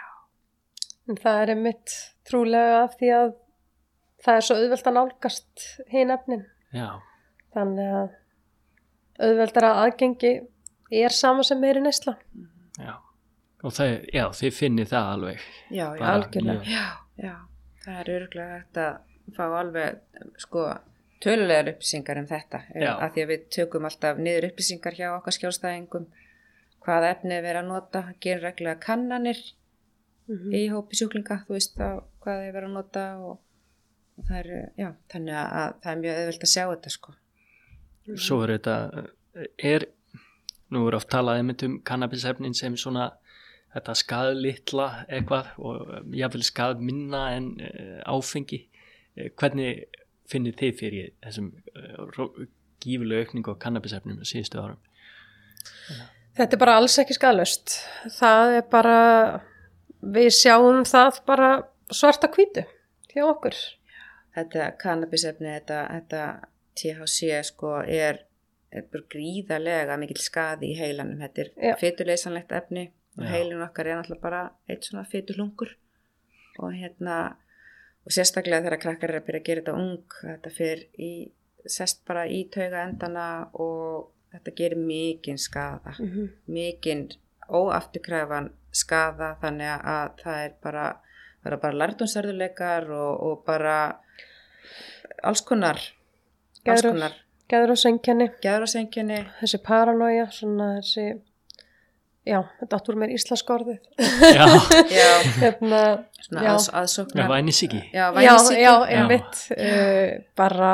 En það er einmitt trúlega af því að það er svo auðvelt að nálgast hin efnin. Já. Þannig að auðveldara aðgengi er sama sem meiri neysla. Já. Og það, já, þið finnið það alveg. Já, já, Bara algjörlega. mjög- Já, já, það er örgulega hægt að fá alveg, sko, tölulegar upplýsingar um þetta. Já. Af því að við tökum alltaf niður upplýsingar hjá okkar skjólstæðingum, hvaða efni er verið að nota, gerir reglulega kannanir Mhm. í hópi sjúklinga, þú veist þá hvað er verið að nota og, og það er, já, þannig að það er mjög auðvelt að sjá þetta, sko. Svo er þetta, er, nú er oft talað einmitt um kannabisefnin sem svona þetta skaðlitla eitthvað og jáfnvel skað minna en uh, áfengi. Uh, hvernig finnir þið fyrir þessum uh, gífurlegu aukningu á kannabisefnum á síðustu árum? Þetta er bara alls ekki skaðlaust. Það er bara, við sjáum það bara svarta hvítu hjá okkur. Þetta kannabisefni, þetta, þetta T H C sko er, er bara gríðarlega mikill skaði í heilanum. Þetta Já. er fituleysanlegt efni og Já. heilin okkar er náttúrulega bara eitt svona fitulungur og hérna og sérstaklega þegar krakkar er að byrja að gera þetta ung, þetta fer í sest bara í tauga endana og þetta gerir mikinn skaða, Mhm. mikinn óafturkræfan skaða, þannig að það er bara, það er bara lærdómsverðuleikar og, og bara alls konar, alls Geðrós- konar Geðróseinkenni, geðróseinkenni. þessi paranoia, svona þessi, já, þetta áttur mér íslenska orðið. Já, Já, Hérna, svona já, aðs, það aðsóknar. væni sig ekki. Já, já, vænisýki. já, einmitt, uh, bara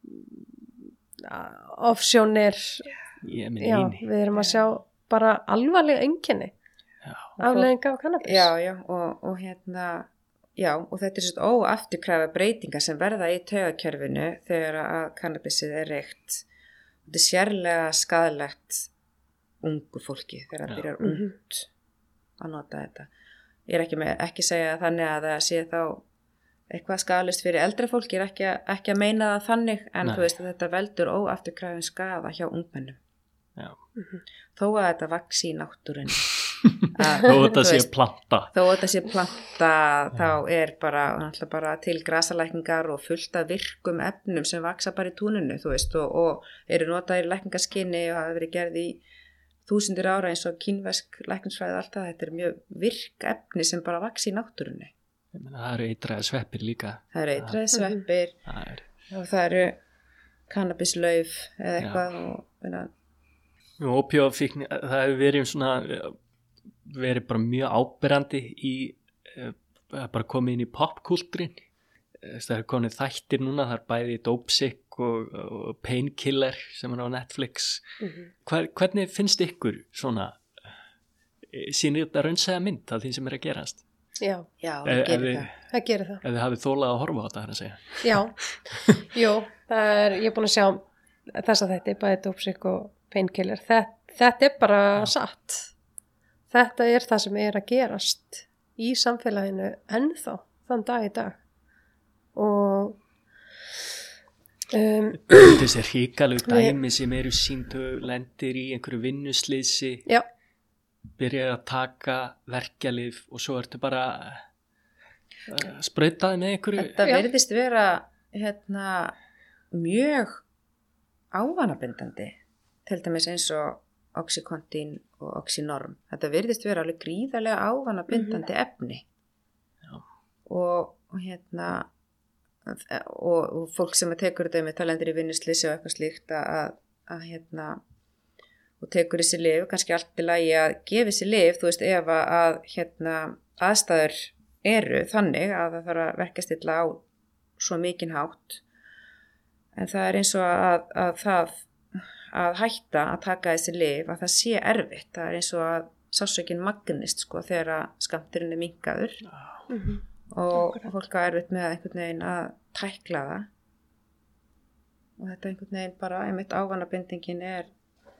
uh, ofsjónir, Ég minn já, eini. við erum að sjá bara alvarlega einkenni, Já. afleiðinga af kannabis. Já, já, og, og hérna, já, og þetta er svona óafturkræfa breytingar sem verða í taugakerfinu þegar að kannabisið er reykt. Þetta er sérlega skaðlegt ungu fólki þegar það Já. byrjar Mhm. ungt að nota þetta. Ég er ekki, með, ekki segja þannig að það sé þá eitthvað skaðlist fyrir eldra fólki, ég er ekki, að- ekki að meina það þannig, en Nei. þú veist að þetta veldur óafturkræfin skaða hjá ungmennum. Já. Þó að þetta vaxi í náttúrunni. Þó þetta sé planta. Þó að þetta sé planta, þá er bara, náttúrulega bara til grasalækningar og fullt af virkum efnum sem vaksa bara í túninu, þú veist, og, og eru notaðir í lækningaskyni og hafa verið gerð í þúsundir ára eins og kínversk lækningsfræði og allt það. Þetta er mjög virk efni sem bara vaxi í náttúrunni. Ég meina, það eru eitraði sveppir líka. Það eru eitraði sveppir Það er, og það eru kannabislauf eða eitthvað Já. og meina, Ópíófíkn, það hefur verið um svona, verið bara mjög áberandi í, eh, bara komið inn í popkúltúrin. Eh, Það er komið þættir núna, það er bæði Dopesick og, og Painkiller sem er á Netflix. Hver, hvernig finnst ykkur svona, eh, sýnir þetta raunsæja mynd af því sem er að gerast? Já, já, Ef- það ef gerir við- það. það gerir það. Ef þið hafið þólað að horfa á þetta, það er að segja. Já, jú, það er, ég er búin að sjá þess að þetta er bæði Dopesick og Painkiller. Þetta, þetta er bara satt. Þetta er það sem er að gerast í samfélaginu ennþá, þann dag í dag. Og um, Þessi hrikalegu dæmi sem eru síndu lendir í einhverju vinnuslýsi, já, byrjar að taka verkjalyf og svo ertu bara uh, sprautaði með einhverju. Þetta Já. virðist vera hérna, mjög ávanabindandi, til dæmis eins og Oxycontin og Oxynorm. Þetta virðist vera alveg gríðarlega ávanabindandi efni. Já. Og, og hérna og, og fólk sem að tekur þetta með talendur í vinnuslýsi og eitthvað slíkt að, að, að hérna og tekur þessi lyf, kannski allt í lagi að gefa þessi lyf, þú veist, ef að, að hérna, aðstæður eru þannig að það þarf að verkastilla á svo mikinn hátt. En það er eins og að, að það að hætta að taka þessi lyf, að það sé erfitt. Það er eins og að sásökin magnist sko þegar að skammturinn er minnkaður mhm, og fólk á erfitt með einhvern veginn að tækla það. Og þetta einhvern veginn bara, einmitt ávanabindingin er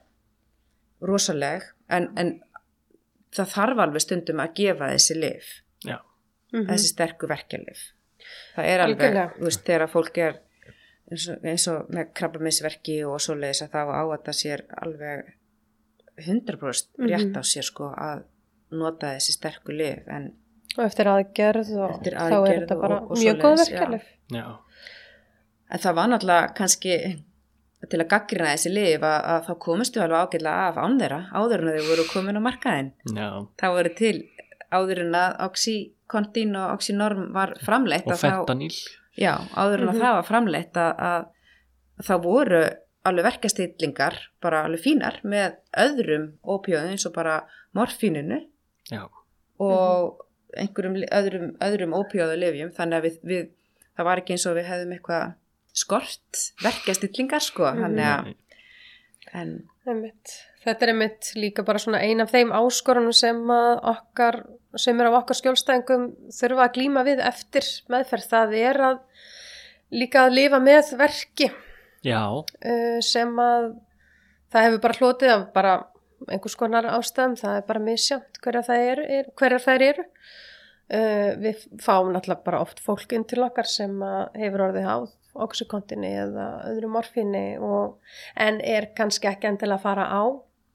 rosaleg, en, en það þarf alveg stundum að gefa þessi lyf, Já. mhm. þessi sterku verkjalyf. Það er alveg, Algjörlega. þú veist, þegar fólk er eins og, eins og með krabbameinsverki og svoleiðis að þá á þetta sér alveg hundrað prósent Mhm. rétt á sér sko að nota þessi sterku lyf, en Og eftir aðgerð og Eftir þá er aðgerð þetta bara og- og mjög góð svoleiðis, já. verkeflif. Já. En það var náttúrulega kannski til að gaggrina þessi lyf að, að þá komustu alveg ágætlega af án þeirra áður en að þau voru komin á markaðinn. Já. Það voru til áður en að Oxycontin og Oxynorm var framleitt. Og að þá- fentanýl. Já, áður en að Mhm. það var framleitt að, að, að þá voru alveg verkastillingar bara alveg fínar með öðrum ópíóðum eins og bara morfíninu Já. og einhverjum li- öðrum, öðrum ópíóðulyfjum, þannig að við, við, það var ekki eins og við hefðum eitthvað skort verkastillingar sko, Mhm. þannig að en, Einmitt. Þetta er einmitt líka bara svona ein af þeim áskorunum sem að okkar, sem er af okkar skjólstæðingum þurfa að glíma við eftir meðferð. Það er að líka að lifa með verki Já. uh, sem að það hefur bara hlotið af bara einhvers konar ástæðum, það er bara misjæmt hverjar það eru, er, hverjar þær eru. Uh, við fáum náttúrulega bara oft fólk inn til okkar sem að hefur orðið háð Oxycontini eða öðru morfíni og, en er kannski ekki endilega að fara á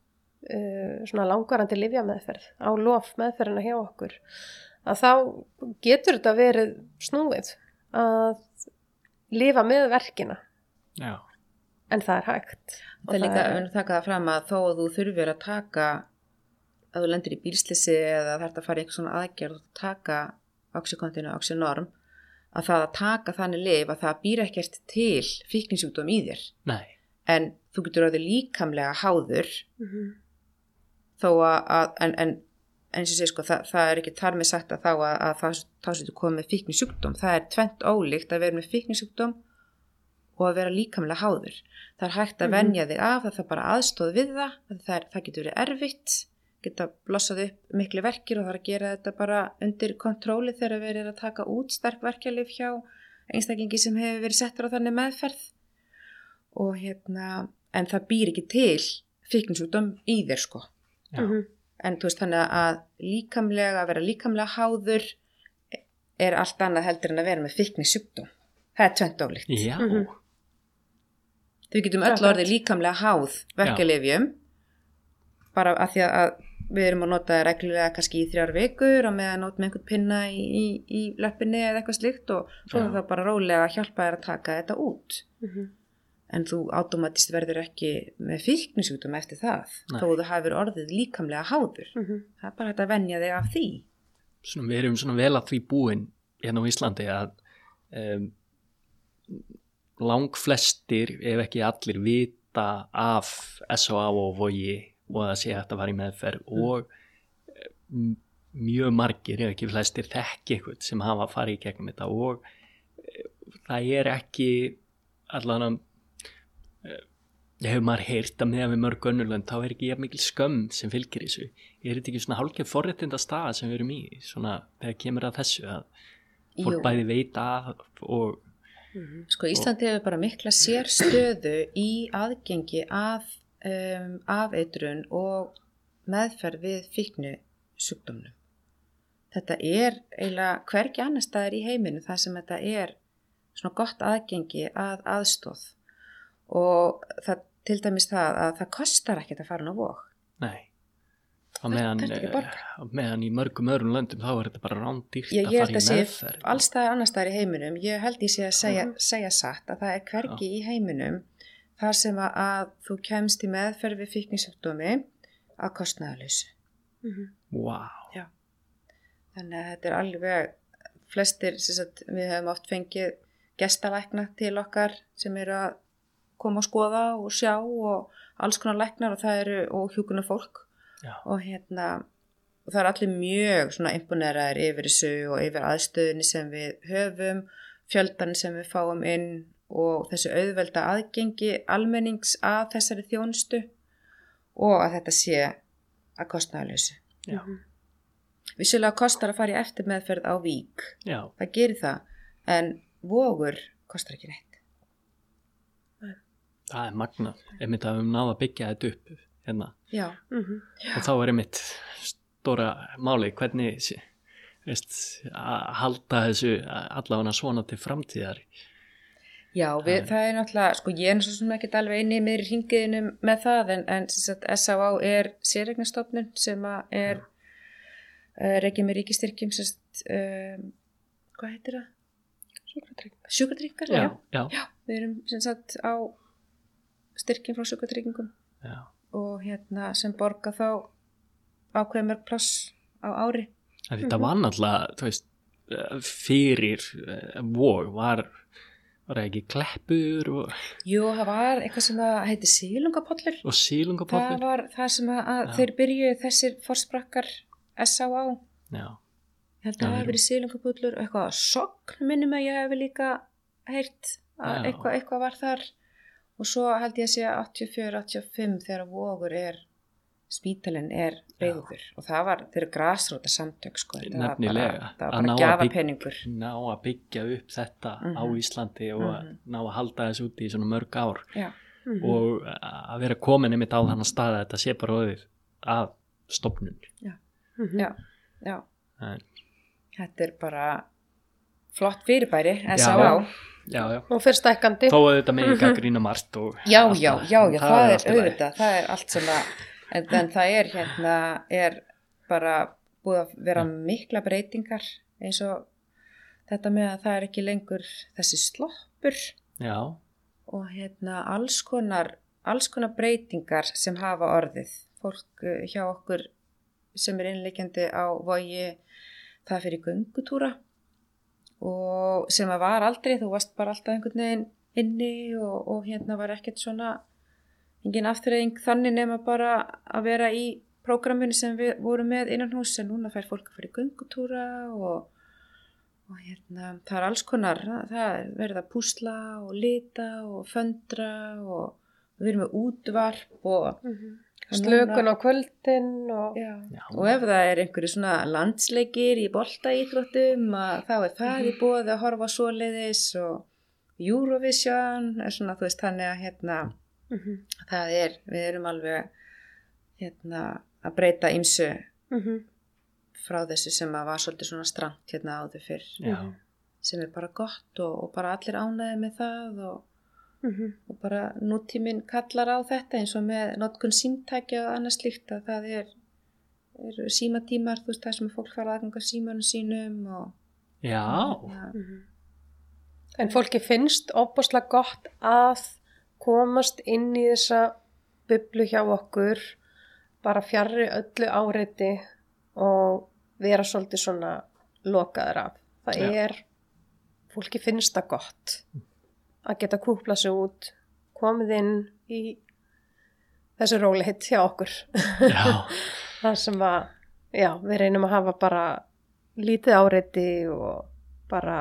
uh, svona langvarandi lyfjameðferð, á lof meðferðina hjá okkur. Að þá getur þetta verið snúið að lifa með verkina, Já. en það er hægt. það er líka að taka það fram að þó að þú þurfir að taka að þú lendir í bílslisi eða þarf að fara í eitthvað svona aðgerð og taka Oxycontin og Oxynorm, að það að taka þannig lyf að það býr ekkert til fíknisjúkdóm í þér, Nei. en þú getur orðið líkamlega háður Mm -hmm. þó að, að en, en eins og sé sko, það, það er ekki þar með sagt að þá að, að það, þá setur komið með fíknisjúkdóm. Það er tvennt ólíkt að vera með fíknisjúkdóm og að vera líkamlega háður. Það er hægt að Mhm. venja þig af, það er bara aðstóð við það, það, er, það getur verið erfitt, geta blossað upp miklu verkir og það er að gera þetta bara undir kontróli þegar verið er að taka út sterk verkjalyf hjá einstaklingi sem hefur verið settur á þannig meðferð. Og hérna, en það býr ekki til fíknisjúkdóm í þér sko. Já. Mm -hmm. En þú veist þannig að líkamlega, að vera líkamlega háður er allt annað heldur en að vera með fíknisjúkdóm. Það er tvennt ólíkt. Já. Mhm. Við getum öll Akkurat. orðið líkamlega háð verkjalyfjum bara af því að við erum að nota það reglulega kannski í þrjár vikur og meðan notum einhvern pinna í, í, í löppinni eða eitthvað slíkt og svo Já. er það bara rólega að hjálpa þér að taka þetta út. Mm -hmm. En þú automatist verður ekki með fíknisjúkdóm eftir það, Nei. þó þú hafur orðið líkamlega háður. Mm -hmm. Það er bara hægt að venja þig af því. Svona, við erum svona vel að því búin hérna á Íslandi að um, langflestir, ef ekki allir, vita af S O A og Vogi og það sé hægt að fara í meðferð mm. og um, mjög margir, ef ekki flestir, þekki eitthvað sem hafa farið í gegnum þetta og það er ekki allan að hefur maður heyrt að með við mörg önnurlönd þá er ekki jafn mikil skömm sem fylgir þessu. Er þetta ekki svona hálfgerð forréttinda staða sem við erum í svona þegar kemur að þessu að fólk Jú. Bæði veit að og mm-hmm. Sko Íslandi hefur bara mikla sérstöðu í aðgengi að um, afeitrun og meðferð við fíknisjúkdómnum. Þetta er eiginlega hvergi annar staðar í heiminu þar sem þetta er svona gott aðgengi að aðstoð og það til dæmis það að það kostar ekkert að fara inn á Vog. Nei, á meðan, meðan í mörgum öðrum löndum þá er þetta bara rándýrt ég, að fara í meðferð. Ég held að sé allstaðar annarstaðar í heiminum, ég held ég sé að segja, uh-huh. segja satt að það er hvergi Já. Í heiminum þar sem að, að þú kemst í meðferð við fíknisjúkdómi að kostnaðarlausu. Uh-huh. Wow. Já. Þannig að þetta er alveg, flestir, sagt, við hefum oft fengið gestalækna til okkar sem eru að koma að skoða og sjá og alls konar læknar og það eru og hjúkunar fólk Já. Og hérna og það er allir mjög svona imponeraðir yfir þessu og yfir aðstöðunni sem við höfum, fjöldanni sem við fáum inn og þessu auðvelda aðgengi almennings að þessari þjónustu og að þetta sé að kostnaðarlausu. Já. Vissulega kostar að fara í eftirmeðferð á Vík. Já. Það gerir það en Vogur kostar ekki neitt. Það er magnað, einmitt að við náðum að byggja þetta upp hérna. Já. Mm-hmm. Já. Og þá er einmitt stóra máli, hvernig veist, að halda þessu allavega svona til framtíðar. Já, við, það, það er náttúrulega, sko ég er náttúrulega ekki alveg inni í miðri hringiðinu með það en, en sagt, S A A er séreignarstofnun sem er uh, rekið með ríkistyrkjum, sagt, um, hvað heitir það? Sjúkratryggingar. Sjúkratryggingar, já. Já. Já, við erum sem sagt á styrkjum frá sjúkratryggingum og hérna sem borga þá ákveðið mörg pláss á ári. Þetta mm-hmm. var náttúrulega, þú veist, fyrir Vog var, var það ekki Kleppur og... Jú, það var eitthvað sem að heiti Sílungapollur. Og Sílungapollur. Það var það sem að, að þeir byrjuði þessir forsprakkar S A A. Já. Ég held að það hefði verið Sílungapollur og eitthvað Sogn minnum að ég hefði líka heyrt að eitthvað, eitthvað var þar. Og svo held ég að sé áttatíu og fjögur áttatíu og fimm þegar Vogur er, spítalinn er byggður og það var, þeir eru grasróta samtök sko. Nefnilega. Það var bara gjafapeningur. Ná að byggja upp þetta mm-hmm. á Íslandi og mm-hmm. ná að halda þess úti í svona mörg ár. Já. Mm-hmm. Og að vera komin einmitt á þannig stað að þetta sé bara öður að stofnun. Já, mm-hmm. já, já. En. Þetta er bara flott fyrirbæri, S A A. Já, já. Og fyrir stækkandi. Þó að þetta með ekki að grína margt og já, já, já, já, það, það er auðvitað, það er allt sem að, en, en það er hérna, er bara búið að vera mikla breytingar eins og þetta með að það er ekki lengur þessi sloppur. Já. Og hérna alls konar, alls konar breytingar sem hafa orðið. Fólk hjá okkur sem er innleikjandi á Vogi, það fyrir göngutúra. Og sem að var aldrei, þú varst bara alltaf einhvern veginn inni og, og hérna var ekkert svona, engin afturreying þannig nema bara að vera í prógraminu sem við vorum með innan hús en núna fær fólk að fara í göngutúra og, og hérna, það er alls konar, það er verið að púsla og lita og föndra og við erum með útvarp og mm-hmm. slökun á kvöldin og... Já. Já. Og ef það er einhverju svona landsleikir í boltaíþróttum þá er það í boði að horfa svoleiðis og Eurovision er svona þú veist þannig að hérna mm-hmm. það er, við erum alveg hérna að breyta ýmsu mm-hmm. frá þessu sem að var svolítið svona strangt hérna áður fyrr mm-hmm. sem er bara gott og, og bara allir ánægði með það og Mm-hmm. og bara nútíminn kallar á þetta eins og með notkun símtækja og annað slíkt að það er, er símatímar, þú veist það sem fólk fara aðganga símanum sínum og já ja. Mm-hmm. En fólki finnst ofboðslega gott að komast inn í þessa bublu hjá okkur bara fjarri öllu áreiti og vera svolítið svona lokaður af Það Já. er, fólki finnst það gott að geta kúpla sig út, komið inn í þessu róleitt hjá okkur. Já. Það sem að, já, við reynum að hafa bara lítið áreiti og bara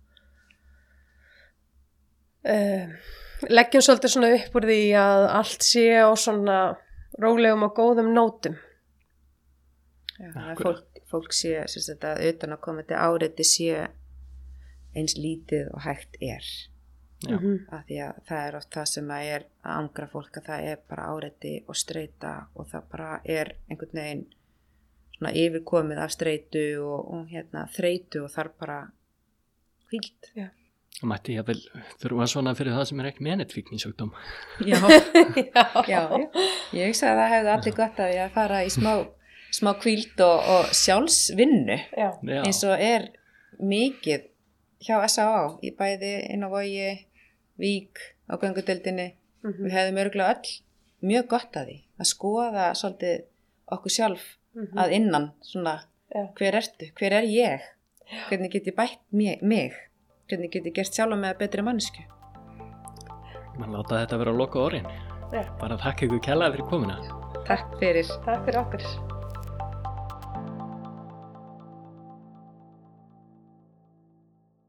uh, leggjum svolítið svona upp úr því að allt sé á svona rólegum og góðum nótum. Já, þannig að fólk, fólk sé sem sagt, að utan að koma til áreiti sé eins lítið og hægt er. Já. Mhm. Af því að það er oft það sem að er að angra fólk að það er bara áreiti og streita og það bara er einhvern veginn svona yfirkomið af streitu og, og hérna þreitu og þarf bara hvíld. Já. Það mætti ég vel þurfa svona fyrir það sem er ekki með neitt fíknisjúkdóm. Já, Já. já, ég hugsa að það hefði allir gott að ég að fara í smá, smá hvíld og, og sjálfsvinnu Já. Já. eins og er mikið hjá S A A í bæði inn á Vogi, Vík, á göngudeildinni. Mhm. Við hefðum örgulega öll mjög gott að því að skoða svolítið okkur sjálf Mhm. að innan svona Já. hver ertu, hver er ég, hvernig get ég bætt mig, mig? Hvernig get ég gert sjálf með betri mannsku. Man láta þetta vera að loka orðin. Já. Bara þakka ykkur kærlega fyrir komuna. Takk fyrir. Takk fyrir okkur.